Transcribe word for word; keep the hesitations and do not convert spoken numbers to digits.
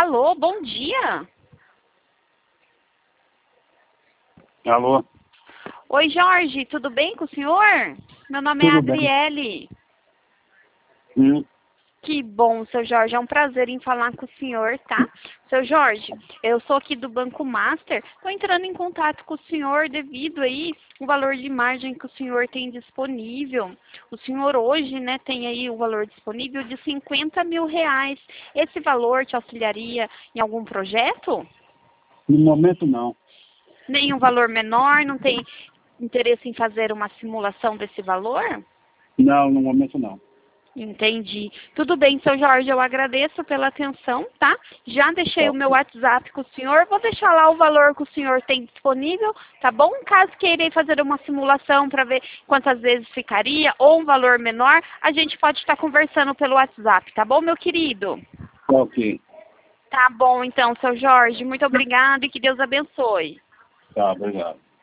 Alô, bom dia. Alô? Oi, Jorge, tudo bem com o senhor? Meu nome é Tudo bem. Adriele. Hum. Que bom, seu Jorge, é um prazer em falar com o senhor, tá? Seu Jorge, eu sou aqui do Banco Master, estou entrando em contato com o senhor devido aí o valor de margem que o senhor tem disponível. O senhor hoje, né, tem aí o valor disponível de cinquenta mil reais. Esse valor te auxiliaria em algum projeto? No momento, não. Nenhum valor menor? Não tem interesse em fazer uma simulação desse valor? Não, no momento, não. Entendi. Tudo bem, seu Jorge, eu agradeço pela atenção, tá? Já deixei Tá. o meu WhatsApp com o senhor, vou deixar lá o valor que o senhor tem disponível, tá bom? Caso queira fazer uma simulação para ver quantas vezes ficaria, ou um valor menor, a gente pode estar conversando pelo WhatsApp, tá bom, meu querido? Tá ok. Tá bom, então, seu Jorge, muito obrigada e que Deus abençoe. Tá, obrigado.